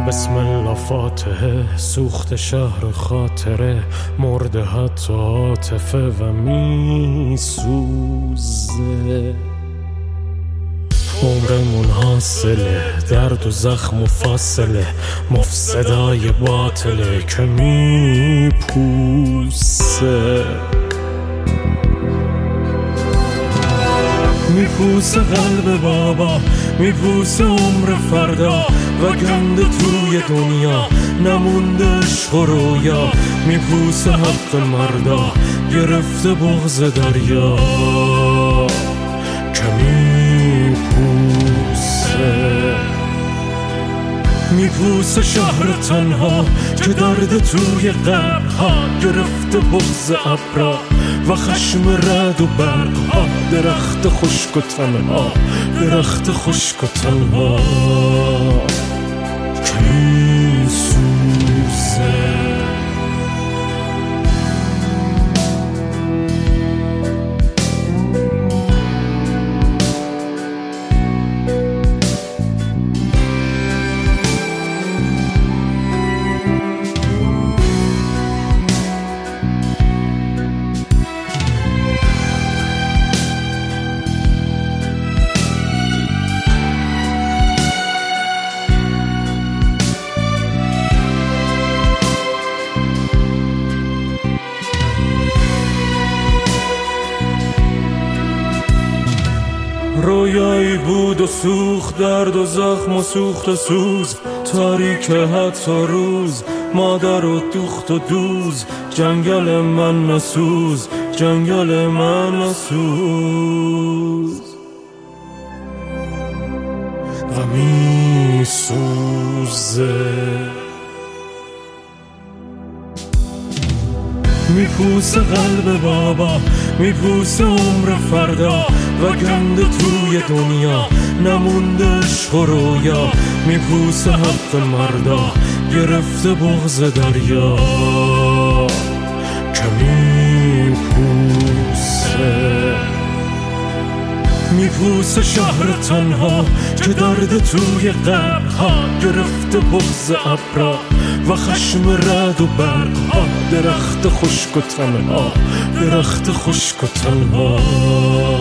بسم الله فاتحه، سوخت شهر خاطره، مرده حتی عاطفه و می سوزه. عمرمون حاصله، درد و زخم و فاصله، مفسدای باطله که می پوسه. میپوسه قلب بابا، میپوسه عمر فردا و گنده توی دنیا نمونده عشق و رویا. میپوسه حق مردا، گرفته بغض دریا که میپوسه. میپوسه شهر تنها که درد توی قبرها گرفته بغض ابرا و خشم رد و برقها. درخت خشک و تنها، درخت خشک و تنها که میسوزه. رویایی بود و سوخت، درد و زخم و سوخت و سوز، تاریک حتی روز، مادر و دوخت و دوز. جنگل من نسوز، جنگل من نسوز و می سوزه. میپوسه قلب بابا، میپوسه عمر فردا و گنده توی دنیا نمونده عشق و رویا. میپوسه حق مردا، گرفته بغض دریا که میپوسه. میپوسه شهر تنها که درد توی قبرها گرفته بغض ابرا و خشم رد و برقها. درخت خشک و تنها، درخت خشک و تنها